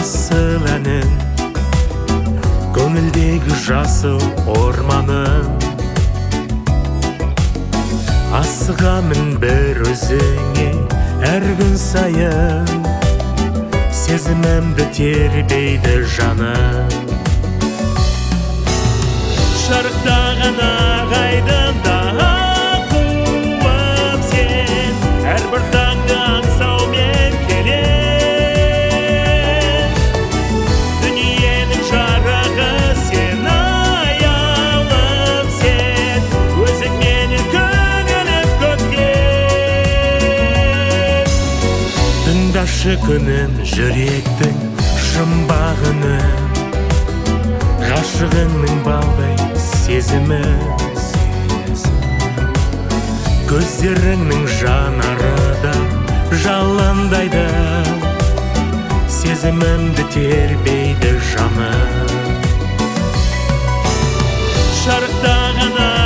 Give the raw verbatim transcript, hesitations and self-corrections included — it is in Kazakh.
асыл әнін, көңілдегі жасыл орманым. Асығамын бір өзіңе әр күн сайын, сезімімді тербейді жаным. Шарықтаған ағайдында аққуым сен, әрбір таңды аңсаумен келем. Дүниенің жарығы сен, аялым сен, өзің мені көңіліп көткен. Тыңдашы күнім жүректің жұмбағының, ғашығыңның балдай сезімі. Көздеріңнің жанары да жалындайды, сезімімді тербейді жаным. Шарықтаған